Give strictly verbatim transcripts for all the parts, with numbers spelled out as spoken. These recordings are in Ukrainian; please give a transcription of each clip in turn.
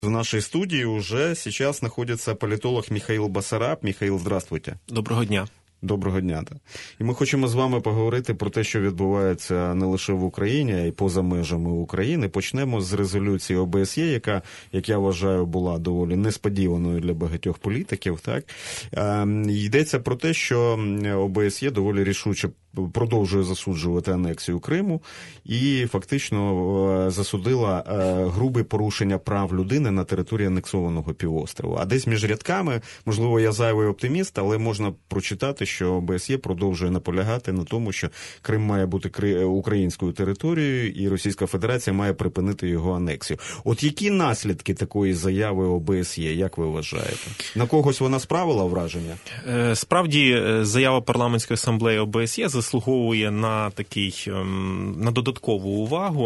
В нашей студии уже сейчас находится политолог Михаил Басараб. Михаил, здравствуйте. Доброго дня. Доброго дня. Так. І ми хочемо з вами поговорити про те, що відбувається не лише в Україні, а й поза межами України. Почнемо з резолюції О Б С Є, яка, як я вважаю, була доволі несподіваною для багатьох політиків. Так? Е, йдеться про те, що О Б С Є доволі рішуче продовжує засуджувати анексію Криму і фактично засудила грубе порушення прав людини на території анексованого півострова. А десь між рядками, можливо, я зайвий оптиміст, але можна прочитати, що О Б С Є продовжує наполягати на тому, що Крим має бути українською територією і Російська Федерація має припинити його анексію. От які наслідки такої заяви О Б С Є, як ви вважаєте? На когось вона справила враження? Справді, заява Парламентської асамблеї О Б С Є заслуговує на такий, на додаткову увагу.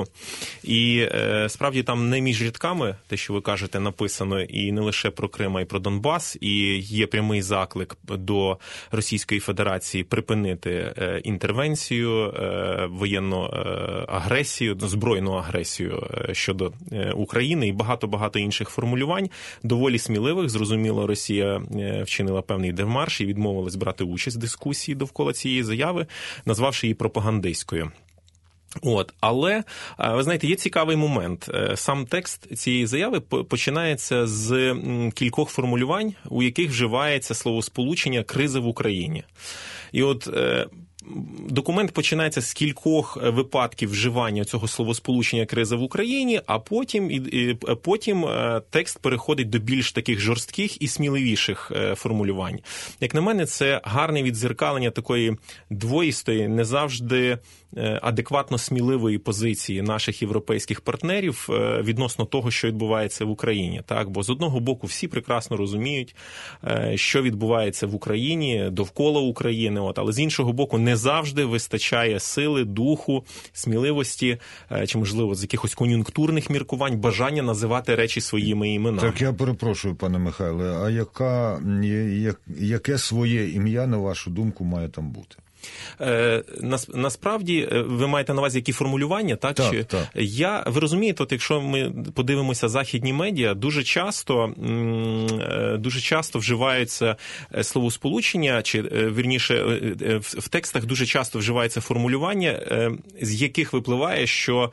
І справді там не між рядками, те, що ви кажете, написано, і не лише про Крим, а й про Донбас, і є прямий заклик до Російської Федерації припинити інтервенцію, воєнну агресію, збройну агресію щодо України і багато-багато інших формулювань, доволі сміливих. Зрозуміло, Росія вчинила певний демарш і відмовилась брати участь в дискусії довкола цієї заяви, назвавши її пропагандистською. От, але, ви знаєте, є цікавий момент. Сам текст цієї заяви починається з кількох формулювань, у яких вживається словосполучення «криза в Україні». І от документ починається з кількох випадків вживання цього словосполучення «криза в Україні», а потім, і, потім текст переходить до більш таких жорстких і сміливіших формулювань. Як на мене, це гарне віддзеркалення такої двоїстої, не завжди адекватно сміливої позиції наших європейських партнерів відносно того, що відбувається в Україні. Так? Бо з одного боку всі прекрасно розуміють, що відбувається в Україні, довкола України, от, але з іншого боку не завжди вистачає сили, духу, сміливості, чи, можливо, з якихось кон'юнктурних міркувань, бажання називати речі своїми іменами. Так, я перепрошую, пане Михайле, а яка, як, яке своє ім'я, на вашу думку, має там бути? Насправді, ви маєте на увазі, які формулювання, так? Так, Чи... так. Я, ви розумієте, от якщо ми подивимося західні медіа, дуже часто, дуже часто вживаються словосполучення, чи, вірніше, в текстах дуже часто вживається формулювання, з яких випливає, що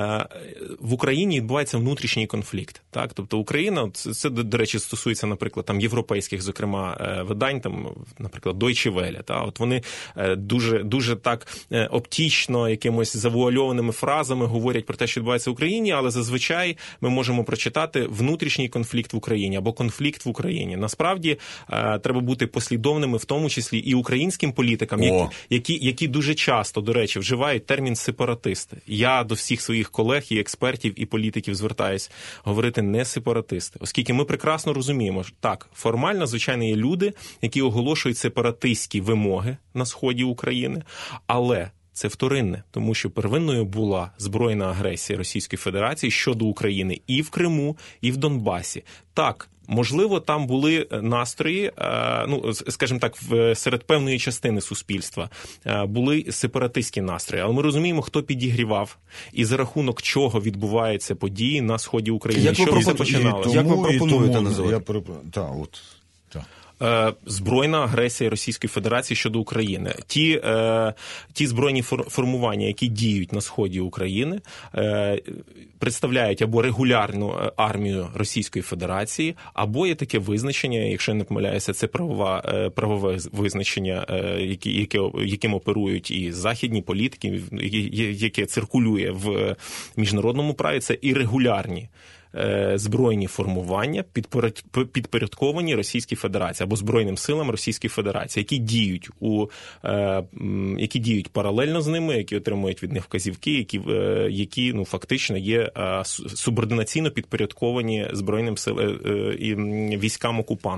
в Україні відбувається внутрішній конфлікт. Так? Тобто Україна, це, до речі, стосується, наприклад, там, європейських, зокрема, видань, там, наприклад, Deutsche Welle. Та? От вони дуже, дуже так оптічно, якимось завуальованими фразами говорять про те, що відбувається в Україні, але зазвичай ми можемо прочитати внутрішній конфлікт в Україні або конфлікт в Україні. Насправді, треба бути послідовними, в тому числі і українським політикам, які, які, які дуже часто, до речі, вживають термін «сепаратисти». Я до всіх своїх колег і експертів, і політиків звертаюсь говорити не сепаратисти, оскільки ми прекрасно розуміємо, що так, формально, звичайно, є люди, які оголошують сепаратистські вимоги на сході України, але це вторинне, тому що первинною була збройна агресія Російської Федерації щодо України і в Криму, і в Донбасі. Так, можливо, там були настрої, ну, скажімо так, серед певної частини суспільства були сепаратистські настрої, але ми розуміємо, хто підігрівав і за рахунок чого відбуваються події на сході України. Як ви, що пропон... починалося? Як ви пропонуєте називати? Я переп... Так, от. Так. Збройна агресія Російської Федерації щодо України. Ті, е, ті збройні формування, які діють на сході України, е, представляють або регулярну армію Російської Федерації, або є таке визначення, якщо я не помиляюся, це правова, е, правове визначення, е, які, яке, яким оперують і західні політики, яке циркулює в міжнародному праві, це і регулярні збройні формування, підпорядковані Російській Федерації або Збройним силам Російської Федерації, які діють у які діють паралельно з ними, які отримують від них вказівки, які, які ну, фактично є субординаційно підпорядковані Збройним силам і військам окупанта.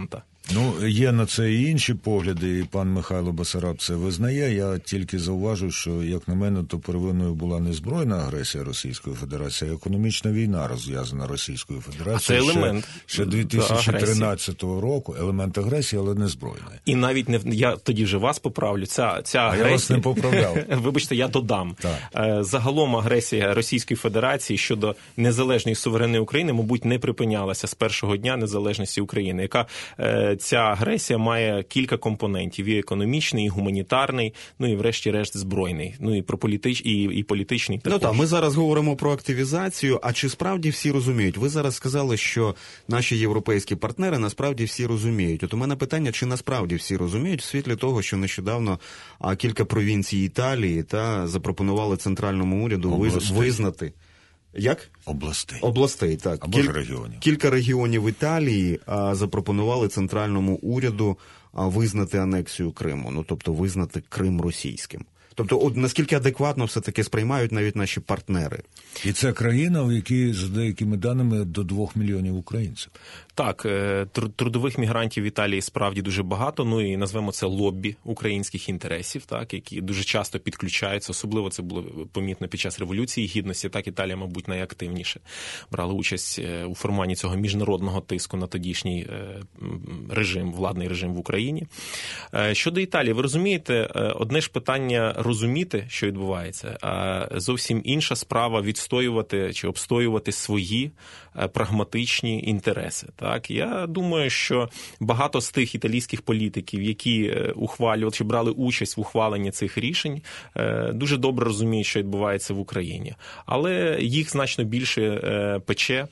Ну, є на це і інші погляди, і пан Михайло Басараб це визнає. Я тільки зауважу, що, як на мене, то первинною була не збройна агресія Російської Федерації, а економічна війна, розв'язана Російською Федерацією. А це елемент ще, ще дві тисячі тринадцятого року, елемент агресії, але не збройної. І навіть не я тоді вже вас поправлю. Ця, ця агресія... А я вас не поправляв. Вибачте, я додам. Так. Загалом агресія Російської Федерації щодо незалежної суверенної України, мабуть, не припинялася з першого дня незалежності України, яка ця агресія має кілька компонентів: і економічний, і гуманітарний, ну і врешті-решт збройний, ну і про політич... і, і політичний також. Ну так, ми зараз говоримо про активізацію, а чи справді всі розуміють? Ви зараз сказали, що наші європейські партнери насправді всі розуміють. От у мене питання, чи насправді всі розуміють в світлі того, що нещодавно а, кілька провінцій Італії та запропонували центральному уряду Областей. визнати. Як? Областей. Областей, так. Або Кіль... ж регіонів. Кілька регіонів Італії а, запропонували центральному уряду а, визнати анексію Криму, ну тобто визнати Крим російським. Тобто, от наскільки адекватно все-таки сприймають навіть наші партнери? І це країна, в якій, за деякими даними, до двох мільйонів українців. Так, трудових мігрантів в Італії справді дуже багато, ну і назвемо це лоббі українських інтересів, так, які дуже часто підключаються, особливо це було помітно під час Революції Гідності, так, Італія, мабуть, найактивніше брала участь у формуванні цього міжнародного тиску на тодішній режим, владний режим в Україні. Щодо Італії, ви розумієте, одне ж питання розуміти, що відбувається, а зовсім інша справа відстоювати чи обстоювати свої прагматичні інтереси. Так, я думаю, що багато з тих італійських політиків, які ухвалювали чи брали участь в ухваленні цих рішень, дуже добре розуміють, що відбувається в Україні. Але їх значно більше пече,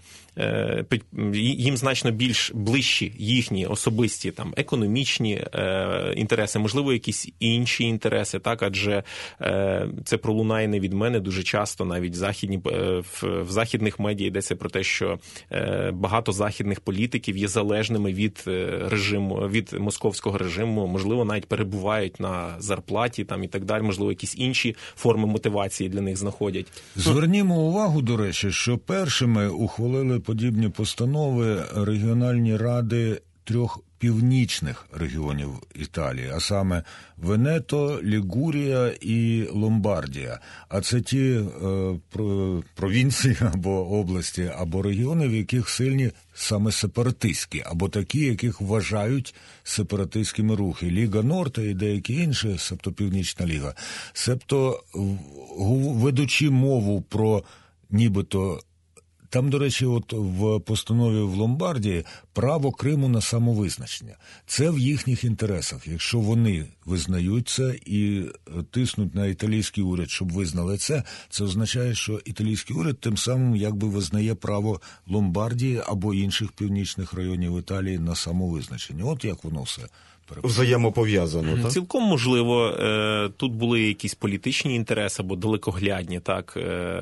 їм значно більш ближчі їхні особисті там економічні е, інтереси, можливо, якісь інші інтереси, так, адже е, це пролунає не від мене дуже часто, навіть західні е, в, в західних медіа йдеться про те, що е, багато західних політиків є залежними від режиму, від московського режиму, можливо, навіть перебувають на зарплаті там і так далі, можливо, якісь інші форми мотивації для них знаходять. Звернімо увагу, до речі, що першими ухвалили подібні постанови регіональні ради трьох північних регіонів Італії, а саме Венето, Лігурія і Ломбардія. А це ті е, провінції або області, або регіони, в яких сильні саме сепаратистські, або такі, яких вважають сепаратистськими рухи. Ліга Норта і деякі інші, себто Північна Ліга. Себто, ведучи мову про нібито там, до речі, от в постанові в Ломбардії право Криму на самовизначення. Це в їхніх інтересах. Якщо вони визнають це і тиснуть на італійський уряд, щоб визнали це, це означає, що італійський уряд тим самим якби визнає право Ломбардії або інших північних районів Італії на самовизначення. От як воно все взаємопов'язано, так? Цілком можливо, тут були якісь політичні інтереси або далекоглядні, так,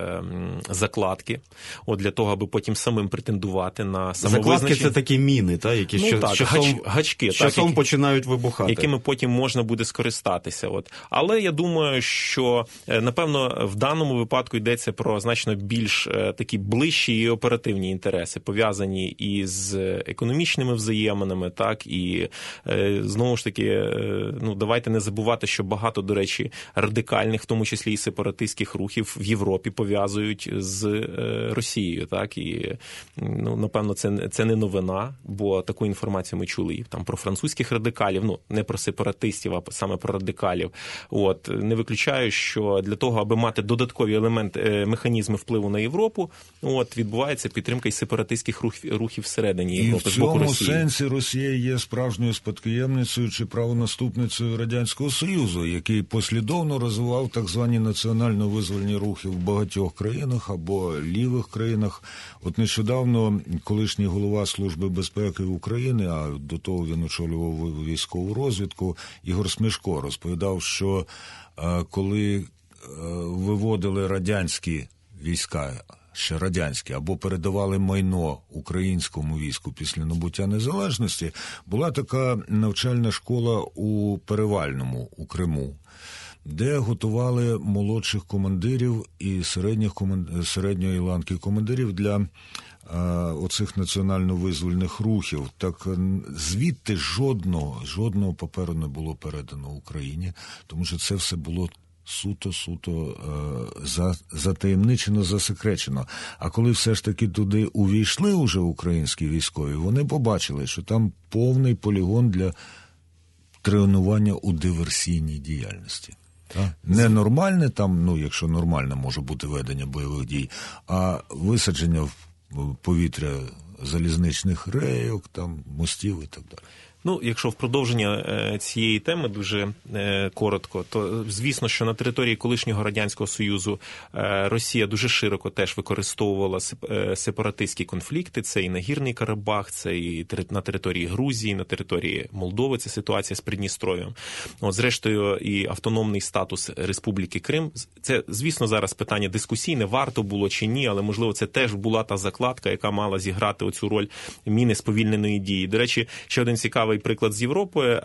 закладки, от для того, аби потім самим претендувати на самовизначення. Закладки – це такі міни, так, які ну, що, так, часом, гач, гачки, часом так, починають вибухати. Якими потім можна буде скористатися. От. Але я думаю, що, напевно, в даному випадку йдеться про значно більш такі ближчі і оперативні інтереси, пов'язані із економічними взаєминами, так, і знову ж таки, ну, давайте не забувати, що багато, до речі, радикальних, в тому числі і сепаратистських рухів в Європі пов'язують з Росією, так, і, ну, напевно, це, це не новина, бо таку інформацію ми чули і там про французьких радикалів, ну, не про сепаратистів, а саме про радикалів. От, не виключаю, що для того, аби мати додаткові елементи, механізми впливу на Європу, от, відбувається підтримка і сепаратистських рухів, рухів всередині Європи, з боку Росії. І в цьому сенсі Росія є справжньою спадкоємницею чи правонаступницею Радянського Союзу, який послідовно розвивав так звані національно-визвольні рухи в багатьох країнах або лівих країнах. От нещодавно колишній голова Служби безпеки України, а до того він очолював військову розвідку, Ігор Смешко розповідав, що коли виводили радянські війська, ще радянські, або передавали майно українському війську після набуття незалежності, була така навчальна школа у Перевальному, у Криму. де готували молодших командирів і середніх команд... середньої ланки командирів для а, оцих національно-визвольних рухів. Так звідти жодного, жодного паперу не було передано Україні, тому що це все було суто-суто е, затаємничено, засекречено. А коли все ж таки туди увійшли уже українські військові, вони побачили, що там повний полігон для тренування у диверсійній діяльності. Так? Не нормальне там, ну якщо нормальне може бути ведення бойових дій, а висадження в повітря залізничних рейок, там, мостів і так далі. Ну, якщо в продовження цієї теми дуже коротко, то звісно, що на території колишнього Радянського Союзу Росія дуже широко теж використовувала сепаратистські конфлікти. Це і Нагірний Карабах, це і на території Грузії, на території Молдови, це ситуація з Придністров'ям. От, зрештою, і автономний статус Республіки Крим. Це, звісно, зараз питання дискусійне, варто було чи ні, але, можливо, це теж була та закладка, яка мала зіграти оцю роль міни сповільненої дії. До речі, ще один цікавий приклад з Європи.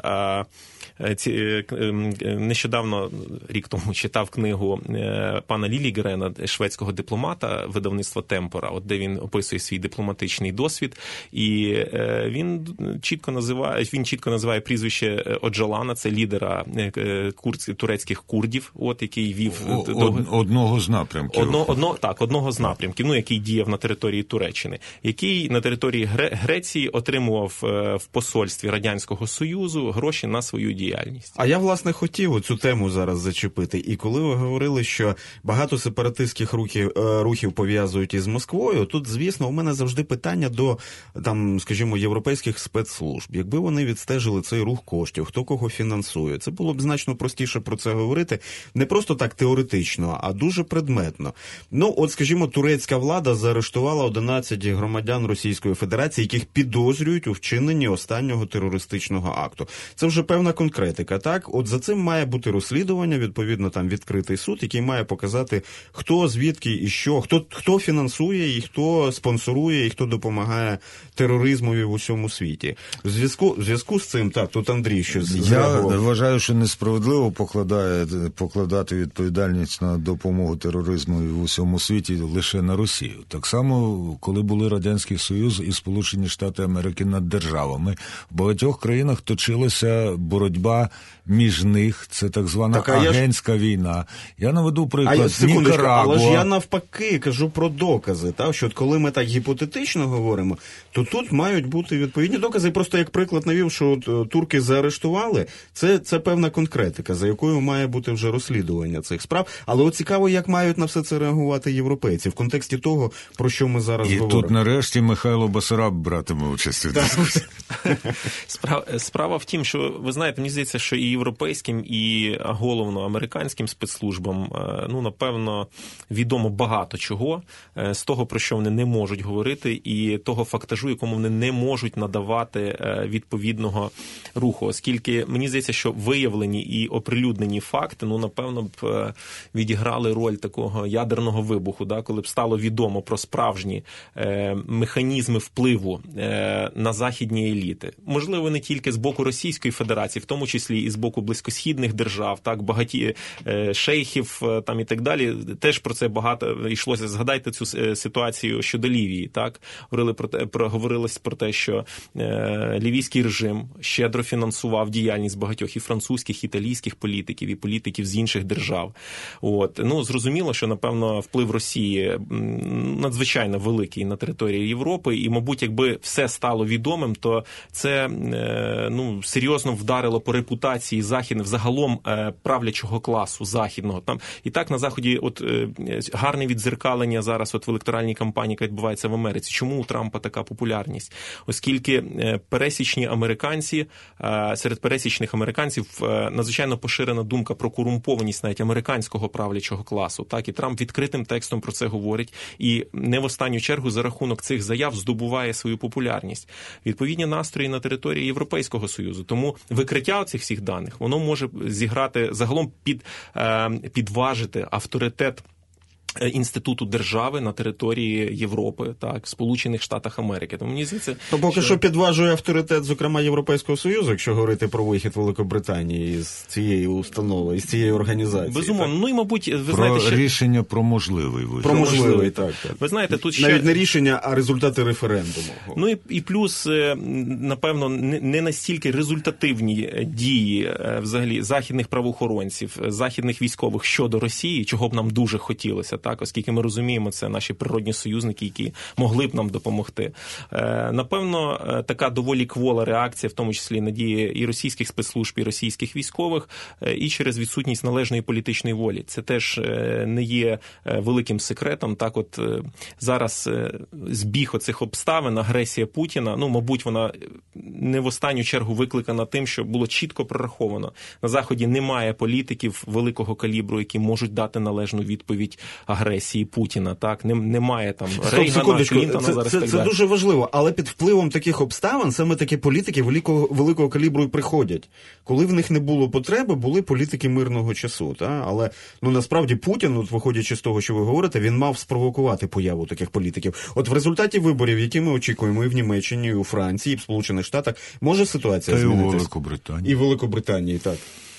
Нещодавно, рік тому, читав книгу пана Лілігрена, шведського дипломата, видавництва Темпора, от де він описує свій дипломатичний досвід, і він чітко називає, він чітко називає прізвище Оджалана, це лідера курд, турецьких курдів, от який вів Од, до одного з напрямків. Одно, одно, так, одного з напрямків, ну який діяв на території Туреччини, який на території Греції отримував в посольстві Радянського Союзу гроші на свою діяльність. А я, власне, хотів цю тему зараз зачепити. І коли ви говорили, що багато сепаратистських рухів, рухів пов'язують із Москвою, тут, звісно, у мене завжди питання до, там, скажімо, європейських спецслужб. Якби вони відстежили цей рух коштів, хто кого фінансує, це було б значно простіше про це говорити. Не просто так теоретично, а дуже предметно. Ну, от, скажімо, турецька влада заарештувала одинадцять громадян Російської Федерації, яких підозрюють у вчиненні останнього терористичного акту. Це вже певна конкретика, так? От за цим має бути розслідування, відповідно, там відкритий суд, який має показати, хто, звідки і що, хто, хто фінансує і хто спонсорує, і хто допомагає тероризмові в усьому світі. В зв'язку, в зв'язку з цим, так, тут Андрій щось зреагував. Я вважаю, що несправедливо покладає, покладати відповідальність на допомогу тероризму в усьому світі лише на Росію. Так само, коли були Радянський Союз і Сполучені Штати Америки над державами, в багатьох країнах точилася боротьба між них, це так звана так, агентська ж... війна. Я наведу приклад Нікарагуа. Але ж я навпаки кажу про докази, так? Що от коли ми так гіпотетично говоримо, то тут мають бути відповідні докази. Просто як приклад навів, що от, турки заарештували, це, це певна конкретика, за якою має бути вже розслідування цих справ. Але от цікаво, як мають на все це реагувати європейці в контексті того, про що ми зараз і говоримо. І тут нарешті Михайло Басараб братиме участь. Справа, справа в тім, що, ви знаєте, мені здається, що і європейським, і головно американським спецслужбам, ну, напевно, відомо багато чого з того, про що вони не можуть говорити, і того фактажу, якому вони не можуть надавати відповідного руху. Оскільки, мені здається, що виявлені і оприлюднені факти, ну, напевно, б відіграли роль такого ядерного вибуху, да, коли б стало відомо про справжні механізми впливу на західні еліти. Можливо, не тільки з боку Російської Федерації, в тому числі і з боку близькосхідних держав, так, багаті е, шейхів там і так далі. Теж про це багато йшлося. Згадайте цю ситуацію щодо Лівії, так? Говорили про те, про, говорилось про те, що е, лівійський режим щедро фінансував діяльність багатьох і французьких, і італійських політиків, і політиків з інших держав. От. Ну, зрозуміло, що, напевно, вплив Росії надзвичайно великий на території Європи, і, мабуть, якби все стало відомим, то це, ну, серйозно вдарило по репутації західних, взагалом правлячого класу західного. Там і так на Заході от гарне віддзеркалення зараз от в електоральній кампанії, яка відбувається в Америці. Чому у Трампа така популярність? Оскільки пересічні американці, серед пересічних американців надзвичайно поширена думка про корумпованість навіть американського правлячого класу. Так, і Трамп відкритим текстом про це говорить, і не в останню чергу за рахунок цих заяв здобуває свою популярність. Відповідні настрої на території Європейського Союзу. Тому викриття цих всіх даних, воно може зіграти, загалом під, підважити авторитет інституту держави на території Європи, так, в Сполучених Штатах Америки. Тому мені здається, то поки що... що підважує авторитет, зокрема, Європейського Союзу, якщо говорити про вихід Великобританії з цієї установи, з цієї організації. Безумовно. Ну і, мабуть, ви про знаєте, що... рішення про можливий вихід. Про можливий, так, так. Ви знаєте, тут ще... Навіть не рішення, а результати референдуму. Ну і, і плюс, напевно, не настільки результативні дії взагалі західних правоохоронців, західних військових щодо Росії, чого б нам дуже хотілося, так, оскільки ми розуміємо, це наші природні союзники, які могли б нам допомогти. Напевно, така доволі квола реакція, в тому числі надії і російських спецслужб, і російських військових, і через відсутність належної політичної волі. Це теж не є великим секретом. Так, от зараз збіг оцих обставин, агресія Путіна, ну, мабуть, вона не в останню чергу викликана тим, що було чітко прораховано. На Заході немає політиків великого калібру, які можуть дати належну відповідь агресії Путіна. Так, немає там Рейгана, Клінтона, це, зараз це, так це далі. дуже важливо, але під впливом таких обставин саме такі політики великого, великого калібру і приходять. Коли в них не було потреби, були політики мирного часу. Та? Але ну, насправді Путін, от, виходячи з того, що ви говорите, він мав спровокувати появу таких політиків. От в результаті виборів, які ми очікуємо і в Німеччині, і у Франції, і в Сполучених Штатах, може ситуація Та змінитися? і у Великобританії. І в Великобританії, так.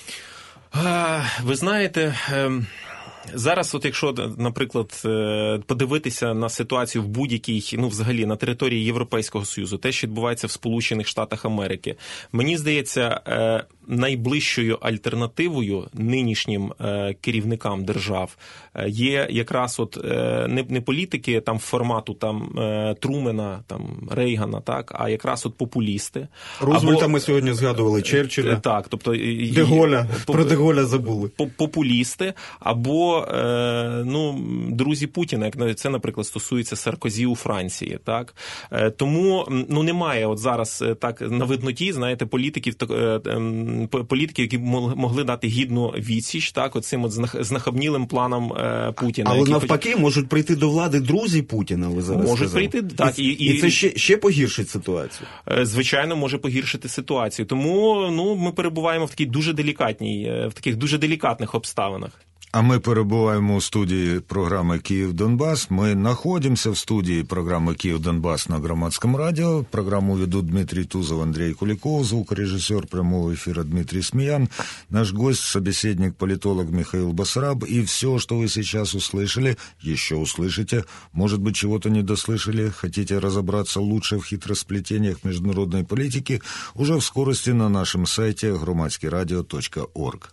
А, ви знаєте... Ем... Зараз, от якщо, наприклад, подивитися на ситуацію в будь-якій, ну, взагалі, на території Європейського Союзу, те, що відбувається в Сполучених Штатах Америки, мені здається, найближчою альтернативою нинішнім керівникам держав є якраз от не, не політики там формату там Трумена, там Рейгана, так, а якраз от популісти. Рузвельта ми сьогодні згадували, Черчилля. Так, тобто Деголя, про Деголя забули. Популісти або ну, друзі Путіна, як це, наприклад, стосується Саркозі у Франції, так? Тому, ну, немає от зараз так на видноті, знаєте, політиків, політиків, які могли дати гідну відсіч, так, оцим от знахабнілим планом Путіна. Але які навпаки, хоч... можуть прийти до влади друзі Путіна, ви зараз Можуть сказали. прийти, так. І, І, і... і це ще, ще погіршить ситуацію? Звичайно, може погіршити ситуацію. Тому, ну, ми перебуваємо в такій дуже делікатній, в таких дуже делікатних обставинах. А мы перебуваем у студии программы «Киев-Донбасс». Мы находимся в студии программы «Киев-Донбасс» на Громадском радио. Программу ведут Дмитрий Тузов, Андрей Куликов, звукорежиссер прямого эфира Дмитрий Смеян, наш гость, собеседник, политолог Михаил Басараб. И все, что вы сейчас услышали, еще услышите. Может быть, чего-то не дослышали, хотите разобраться лучше в хитросплетениях международной политики, уже в скорости на нашем сайте громадский радио точка орг.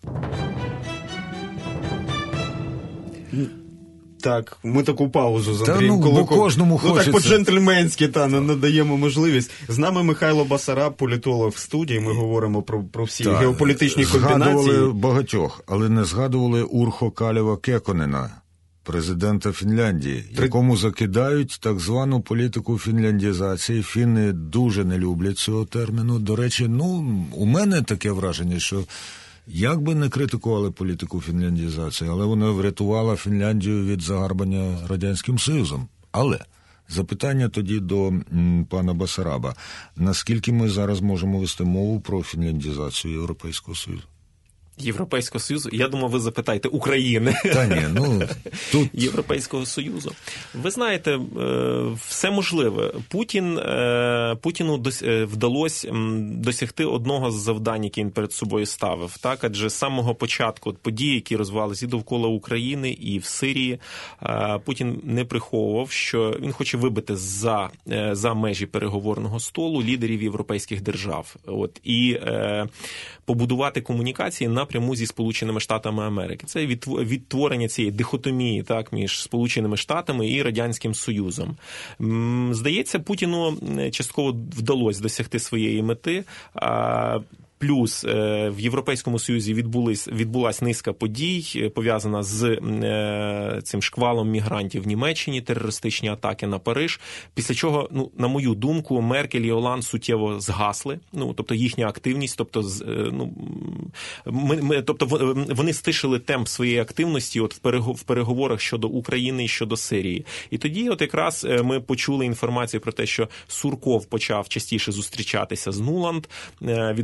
Так, ми таку паузу з Та, Андрієм ну, Куликом. бо кожному ну, хочеться. так по-джентльменськи, та, надаємо можливість. З нами Михайло Басараб, політолог в студії. Ми говоримо про, про всі так, геополітичні комбінації. Згадували багатьох, але не згадували Урхо Калева Кеконена, президента Фінляндії, Три... якому закидають так звану політику фінляндізації. Фінни дуже не люблять цього терміну. До речі, ну, у мене таке враження, що як би не критикували політику фінляндізації, але вона врятувала Фінляндію від загарбання Радянським Союзом. Але запитання тоді до м, пана Басараба. Наскільки ми зараз можемо вести мову про фінляндізацію Європейського Союзу? Європейського Союзу? Я думав, ви запитаєте України. Та ні, ну, тут... Європейського Союзу. Ви знаєте, все можливе. Путін, Путіну вдалося досягти одного з завдань, які він перед собою ставив. Так? Адже з самого початку події, які розвивалися і довкола України, і в Сирії, Путін не приховував, що він хоче вибити за, за межі переговорного столу лідерів європейських держав. От, і побудувати комунікації напряму зі Сполученими Штатами Америки. Це відтворення цієї дихотомії, так, між Сполученими Штатами і Радянським Союзом. Здається, Путіну частково вдалося досягти своєї мети. Плюс в Європейському Союзі відбулась, відбулась низка подій, пов'язана з цим шквалом мігрантів в Німеччині, терористичні атаки на Париж, після чого, ну, на мою думку, Меркель і Оланд суттєво згасли, ну, тобто їхня активність, тобто, ну, ми, ми, тобто вони стишили темп своєї активності от в переговорах щодо України і щодо Сирії. І тоді от якраз ми почули інформацію про те, що Сурков почав частіше зустрічатися з Нуланд, відбував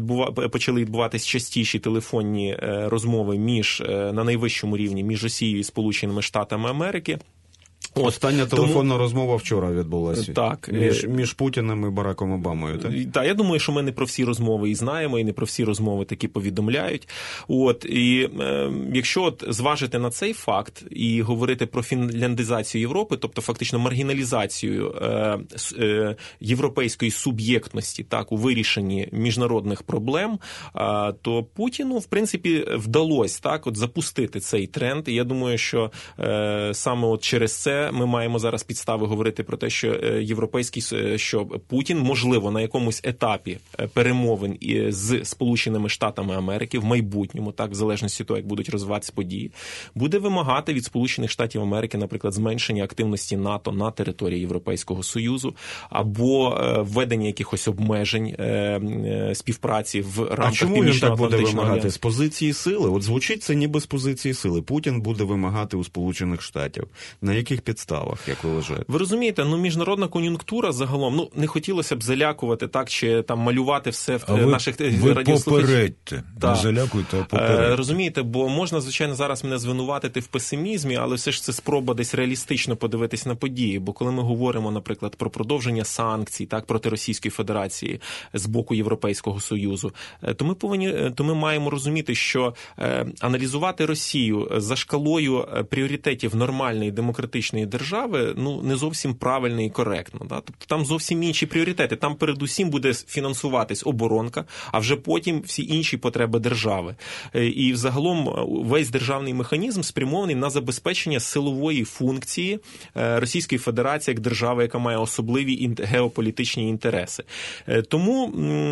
почали відбуватись частіші телефонні розмови між на найвищому рівні між Росією і Сполученими Штатами Америки. Остання Тому... телефонна розмова вчора відбулася. Так. Між, між Путіним і Бараком Обамою. Так? Так, я думаю, що ми не про всі розмови і знаємо, і не про всі розмови такі повідомляють. От, і е, якщо от зважити на цей факт і говорити про фінляндизацію Європи, тобто фактично маргіналізацію е, е, європейської суб'єктності, так, у вирішенні міжнародних проблем, е, то Путіну, в принципі, вдалося так, от запустити цей тренд. І я думаю, що е, саме от через це ми маємо зараз підстави говорити про те, що європейський, що Путін, можливо, на якомусь етапі перемовин з Сполученими Штатами Америки в майбутньому, так, в залежності від того, як будуть розвиватися події, буде вимагати від Сполучених Штатів Америки, наприклад, зменшення активності НАТО на території Європейського Союзу або введення якихось обмежень співпраці в рамках Північно-Атлантичного альянсу. А чому він так буде вимагати? З позиції сили? От звучить це ніби з позиції сили. Путін буде вимагати у Сполучених Штатів. На яких підставах, як ви вважаєте? Ви розумієте, ну міжнародна кон'юнктура загалом, ну не хотілося б залякувати так, чи там малювати все в а ви, наших ви попередьте, не залякуйте, а попередьте. Розумієте, бо можна, звичайно, зараз мене звинуватити в песимізмі, але все ж це спроба десь реалістично подивитись на події, бо коли ми говоримо, наприклад, про продовження санкцій, так, проти Російської Федерації з боку Європейського Союзу, то ми повинні, то ми маємо розуміти, що аналізувати Росію за шкалою пріоритетів нормальної демократичної держави, ну, не зовсім правильно і коректно. Да? Тобто там зовсім інші пріоритети. Там передусім буде фінансуватись оборонка, а вже потім всі інші потреби держави. І взагалом весь державний механізм спрямований на забезпечення силової функції Російської Федерації як держави, яка має особливі геополітичні інтереси. Тому,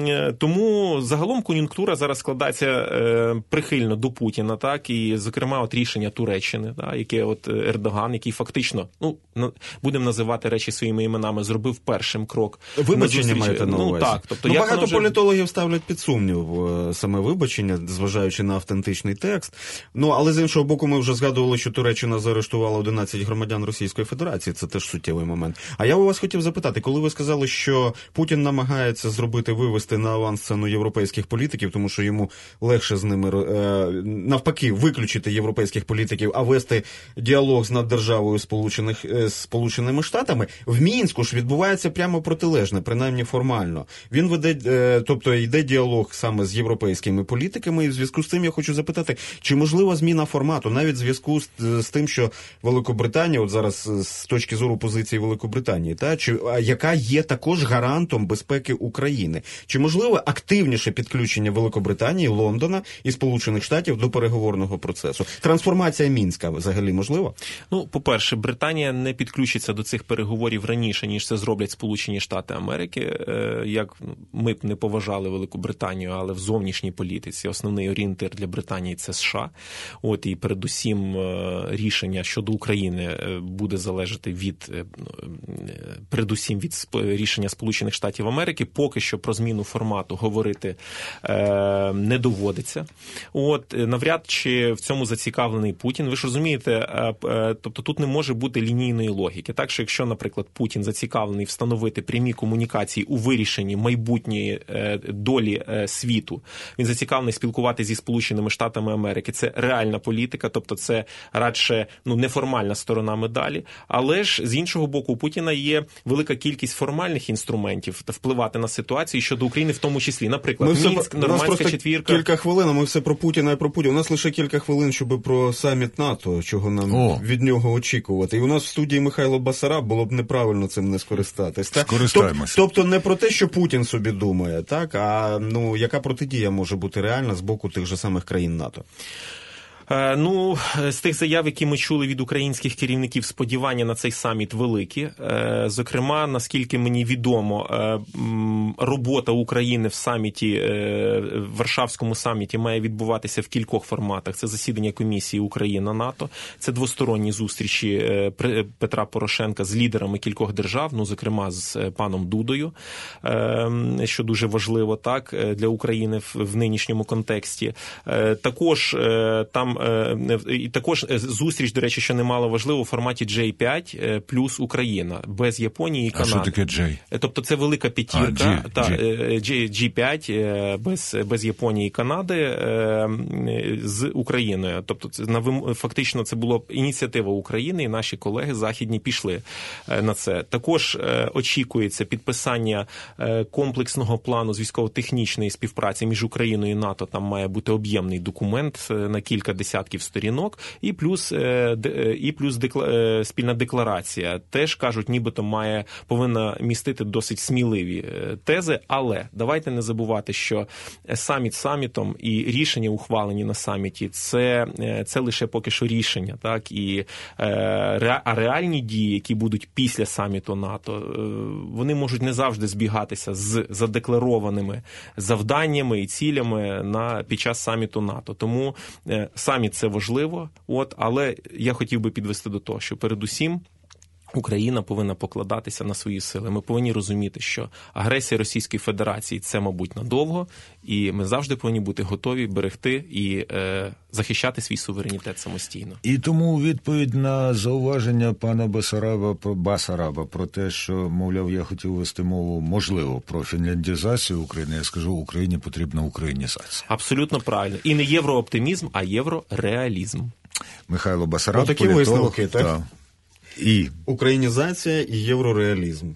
тому загалом кон'юнктура зараз складається прихильно до Путіна, так, і, зокрема, от рішення Туреччини, так, яке от Ердоган, який фактично, ну, будемо називати речі своїми іменами, зробив першим крок. Вибачення маєте на увазі? Ну, так. Тобто, ну, багато вже... політологів ставлять під сумнів саме вибачення, зважаючи на автентичний текст. Ну, але з іншого боку, ми вже згадували, що Туреччина заарештувала одинадцять громадян Російської Федерації. Це теж суттєвий момент. А я у вас хотів запитати, коли ви сказали, що Путін намагається зробити, вивести на авансцену європейських політиків, тому що йому легше з ними, навпаки, виключити європейських політиків, а вести діалог з наддержавою Сполучених, з Сполученими Штатами, в Мінську ж відбувається прямо протилежне, принаймні формально. Він веде, тобто йде діалог саме з європейськими політиками, і в зв'язку з цим я хочу запитати, чи можлива зміна формату, навіть в зв'язку з, з тим, що Великобританія, от зараз з точки зору позиції Великобританії, та, чи, яка є також гарантом безпеки України. Чи можливо активніше підключення Великобританії, Лондона і Сполучених Штатів до переговорного процесу? Трансформація Мінська взагалі можлива? Ну, по-перше, Британія не підключиться до цих переговорів раніше, ніж це зроблять Сполучені Штати Америки. Як ми б не поважали Велику Британію, але в зовнішній політиці основний орієнтир для Британії – це США. От, і передусім рішення щодо України буде залежати від, передусім від рішення Сполучених Штатів Америки. Поки що про зміну формату говорити не доводиться. От, навряд чи в цьому зацікавлений Путін. Ви ж розумієте, тобто тут не може бути лінійної логіки. Так що якщо, наприклад, Путін зацікавлений встановити прямі комунікації у вирішенні майбутньої долі світу, він зацікавлений спілкуватися зі Сполученими Штатами Америки. Це реальна політика, тобто це радше, ну, неформальна сторона медалі. Але ж, з іншого боку, у Путіна є велика кількість формальних інструментів впливати на ситуацію щодо України в тому числі. Наприклад, ми Мінськ, все, Нормандська четвірка. Кілька хвилин, а ми все про Путіна і про Путіна. У нас лише кілька хвилин, щоб про саміт НАТО, чого нам О. від нього очікувати. І у нас в студії Михайло Басараб, було б неправильно цим не скористатись. Скористаємося. Тобто не про те, що Путін собі думає, так, а ну, яка протидія може бути реальна з боку тих же самих країн НАТО? Ну, з тих заяв, які ми чули від українських керівників, сподівання на цей саміт великі. Зокрема, наскільки мені відомо, робота України в саміті, в Варшавському саміті має відбуватися в кількох форматах. Це засідання комісії Україна-НАТО, це двосторонні зустрічі Петра Порошенка з лідерами кількох держав, ну, зокрема, з паном Дудою, що дуже важливо, так, для України в нинішньому контексті. Також там там е, і також зустріч, до речі, що немало важливо, у форматі джей п'ять плюс Україна, без Японії і Канади. А що таке Джей? Тобто це велика п'ятірка, а, та, джі п'ять без, без Японії і Канади з Україною. Тобто це, фактично це була ініціатива України, і наші колеги західні пішли на це. Також очікується підписання комплексного плану з військово-технічної співпраці між Україною і НАТО. Там має бути об'ємний документ на кілька десятків сторінок, і плюс, і плюс декла... спільна декларація. Теж, кажуть, нібито має, повинна містити досить сміливі тези, але давайте не забувати, що саміт самітом і рішення, ухвалені на саміті, це, це лише поки що рішення, так, і а реальні дії, які будуть після саміту НАТО, вони можуть не завжди збігатися з задекларованими завданнями і цілями на, під час саміту НАТО. Тому саміт – це важливо, от, але я хотів би підвести до того, що передусім Україна повинна покладатися на свої сили. Ми повинні розуміти, що агресія Російської Федерації – це, мабуть, надовго, і ми завжди повинні бути готові берегти і е, захищати свій суверенітет самостійно. І тому у відповідь на зауваження пана Басараба про, Басараба про те, що, мовляв, я хотів вести мову, можливо, про фінляндізацію України, я скажу, Україні потрібна українізація. Абсолютно правильно. І не єврооптимізм, а єврореалізм. Михайло Басараб, Отакі політолог. висновки, так? Та. І українізація і єврореалізм.